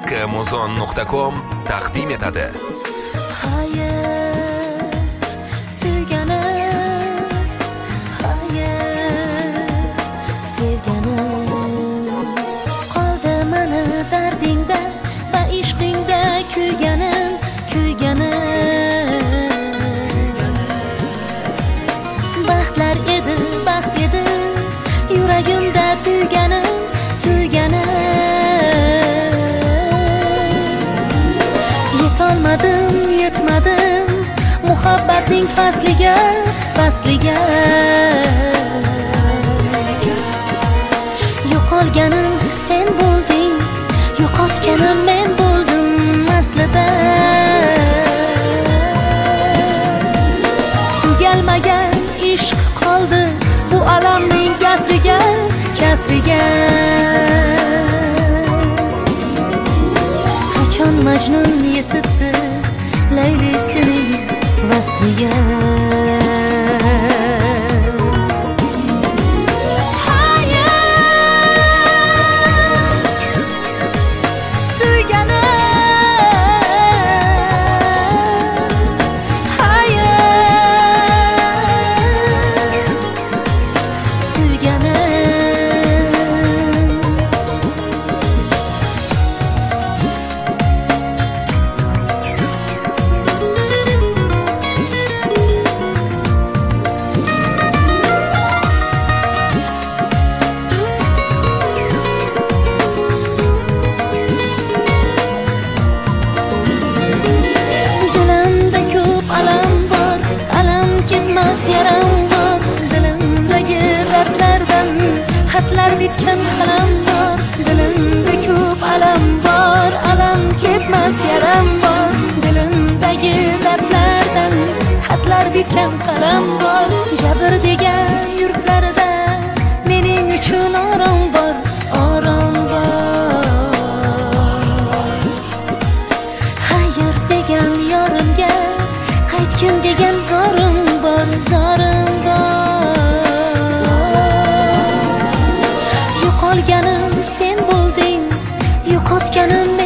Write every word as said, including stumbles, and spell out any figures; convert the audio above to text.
muzon nuqta com taqdim etadi. Hayır, sevganim, hayır, sevganim. Qoldi mana dardingda va ishqingda kuyganim, kuyganim. Baxtlar edi, baxt edi, yuragimda tuyganim, tuyganim. Yetolmadim, yetmadim muhabbatning fasliga, fasliga. Yo'qolganim sen bo'lding, yo'qotganim men bo'ldim aslida. Tugalmagan ishq qoldi bu alamning kasriga, kasriga. Qachon Majnun yetibdi Laylisining vasliga. Yaram bor dilimdagi dardlardan, xatlar bitgan qalam bor. Dilimda ko'p alam bor, alam ketmas yaram bor. Dilimdagi dardlardan, xatlar bitgan qalam bor. Jabr degan yurtlarda mening uchun orom bor, orom bor. Hayır degan yorimga qaytgin degan zorim bor, zorim bor. Yo'qolganim sen bo'lding, yo'qotganim men